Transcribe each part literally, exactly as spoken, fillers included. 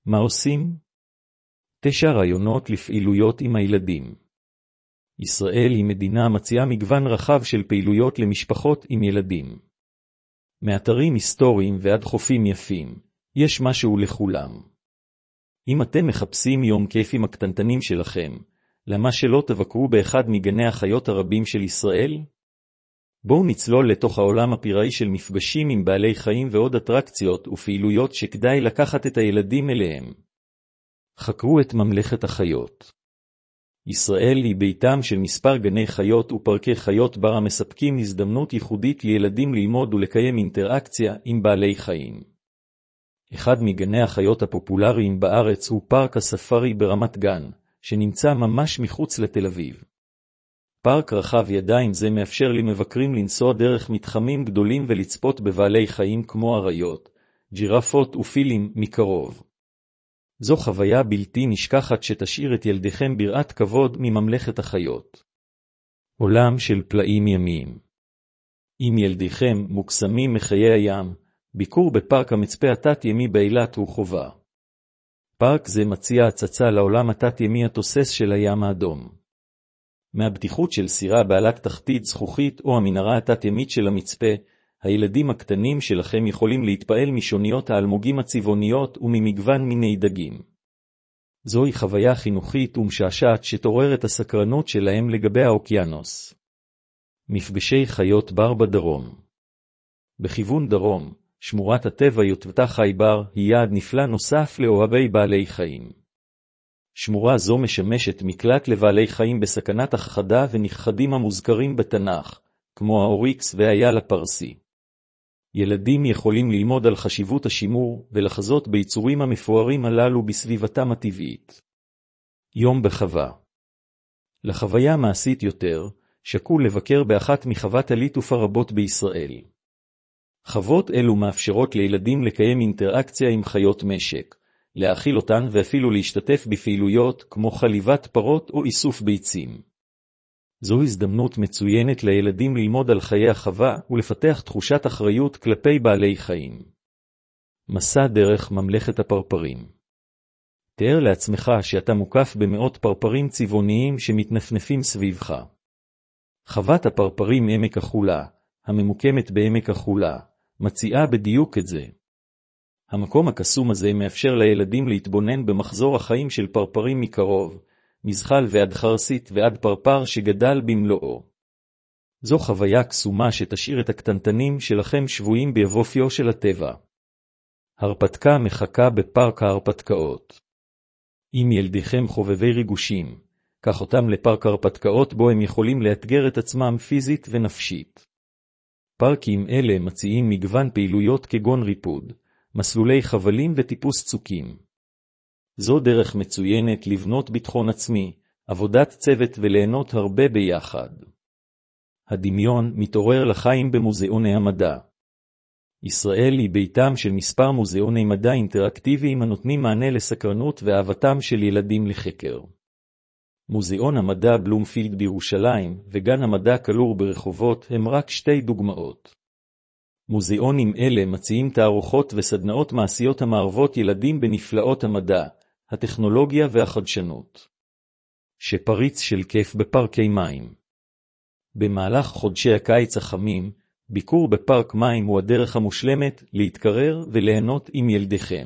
מה עושים? תשע רעיונות לפעילויות עם הילדים. ישראל היא מדינה המציעה מגוון רחב של פעילויות למשפחות עם ילדים. מאתרים היסטוריים ועד חופים יפים, יש משהו לכולם. אם אתם מחפשים יום כיף עם הקטנטנים שלכם, למה שלא תבקרו באחד מגני החיות הרבים של ישראל? בואו נצלול לתוך העולם הפיראי של מפגשים עם בעלי חיים ועוד אטרקציות ופעילויות שכדאי לקחת את הילדים אליהם. חקרו את ממלכת החיות. ישראל היא ביתם של מספר גני חיות ופארקי חיות בר המספקים הזדמנות ייחודית לילדים ללמוד ולקיים אינטראקציה עם בעלי חיים. אחד מגני החיות הפופולריים בארץ הוא פארק הספארי ברמת גן, שנמצא ממש מחוץ לתל אביב. פארק רחב ידיים זה מאפשר למבקרים לנסוע דרך מתחמים גדולים ולצפות בבעלי חיים כמו אריות, ג'ירפות ופילים מקרוב. זו חוויה בלתי נשכחת שתשאיר את ילדיכם ביראת כבוד מממלכת החיות. עולם של פלאים ימיים. אם ילדיכם מוקסמים מחיי הים, ביקור בפארק המצפה התת-ימי באילת הוא חובה. פארק זה מציע הצצה לעולם התת-ימי התוסס של הים האדום. מהבטיחות של סירה בעלת תחתית זכוכית או המנהרה התת-ימית של המצפה, הילדים הקטנים שלכם יכולים להתפעל משוניות האלמוגים הצבעוניות וממגוון מיני דגים. זוהי חוויה חינוכית ומשעשעת שתעורר את הסקרנות שלהם לגבי האוקיינוס. מפגשי חיות בר בדרום. בכיוון דרום, שמורת הטבע יוטבתה חי בר היא יעד נפלא נוסף לאוהבי בעלי חיים. שמורה זו משמשת מקלט לבעלי חיים בסכנת הכחדה ונכחדים המוזכרים בתנ"ך, כמו האוריקס והאייל הפרסי. ילדים יכולים ללמוד על חשיבות השימור ולחזות ביצורים המפוארים הללו בסביבתם הטבעית. יום בחווה. לחוויה מעשית יותר, שקול לבקר באחת מחוות הליטוף הרבות בישראל. חוות אלו מאפשרות לילדים לקיים אינטראקציה עם חיות משק, להאכיל אותן ואפילו להשתתף בפעילויות כמו חליבת פרות או איסוף ביצים. זו הזדמנות מצוינת לילדים ללמוד על חיי החווה ולפתח תחושת אחריות כלפי בעלי חיים. מסע דרך ממלכת הפרפרים. תאר לעצמך שאתה מוקף במאות פרפרים צבעוניים שמתנפנפים סביבך. חוות הפרפרים עמק החולה, הממוקמת בעמק החולה, מציעה בדיוק את זה. המקום הקסום הזה מאפשר לילדים להתבונן במחזור החיים של פרפרים מקרוב, מזחל ועד חרסית ועד פרפר שגדל במלואו. זו חוויה קסומה שתשאיר את הקטנטנים שלכם שבויים ביבופיו של הטבע. הרפתקה מחכה בפארק ההרפתקאות. אם ילדיכם חובבי ריגושים, קח אותם לפארק ההרפתקאות בו הם יכולים לאתגר את עצמם פיזית ונפשית. פארקים אלה מציעים מגוון פעילויות כגון ריפוד, מסלולי חבלים וטיפוס צוקים. זו דרך מצוינת לבנות ביטחון עצמי, עבודת צוות וליהנות הרבה ביחד. הדמיון מתעורר לחיים במוזיאוני המדע. ישראל היא ביתם של מספר מוזיאוני מדע אינטראקטיביים הנותנים מענה לסקרנות ואהבתם של ילדים לחקר. מוזיאון המדע בלומפילד בירושלים וגן המדע כלור ברחובות הם רק שתי דוגמאות. מוזיאונים אלה מציעים תערוכות וסדנאות מעשיות המערבות ילדים בנפלאות המדע, הטכנולוגיה והחדשנות. שפריץ של כיף בפארקי מים. במהלך חודשי הקיץ החמים, ביקור בפארק מים הוא הדרך המושלמת להתקרר וליהנות עם ילדיכם.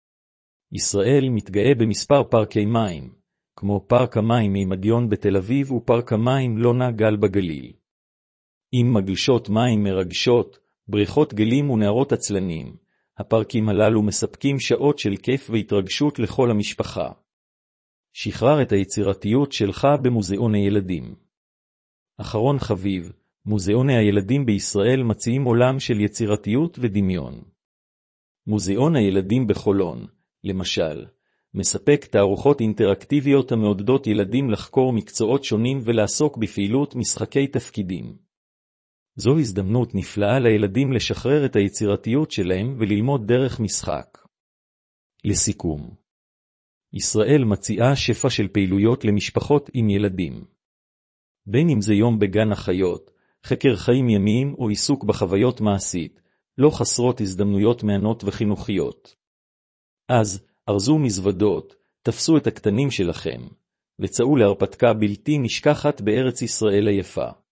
ישראל מתגאה במספר פארקי מים, כמו פארק המים מימדיון בתל אביב ופארק המים לונה גל בגליל. עם מגלשות מים מרגשות, בריכות גלים ונערות עצלנים, הפארקים הללו מספקים שעות של כיף והתרגשות לכל המשפחה. שחרר את היצירתיות שלך במוזיאוני ילדים. אחרון חביב, מוזיאוני הילדים בישראל מציעים עולם של יצירתיות ודמיון. מוזיאון הילדים בחולון, למשל, מספק תערוכות אינטראקטיביות המעודדות ילדים לחקור מקצועות שונים ולעסוק בפעילות משחקי תפקידים. זו הזדמנות נפלאה לילדים לשחרר את היצירתיות שלהם וללמוד דרך משחק. לסיכום, ישראל מציעה שפע של פעילויות למשפחות עם ילדים. בין אם זה יום בגן החיות, חקר חיים ימיים או עיסוק בחוויות מעשית, לא חסרות הזדמנויות מענות וחינוכיות. אז, ארזו מזוודות, תפסו את הקטנים שלכם, וצאו להרפתקה בלתי נשכחת בארץ ישראל היפה.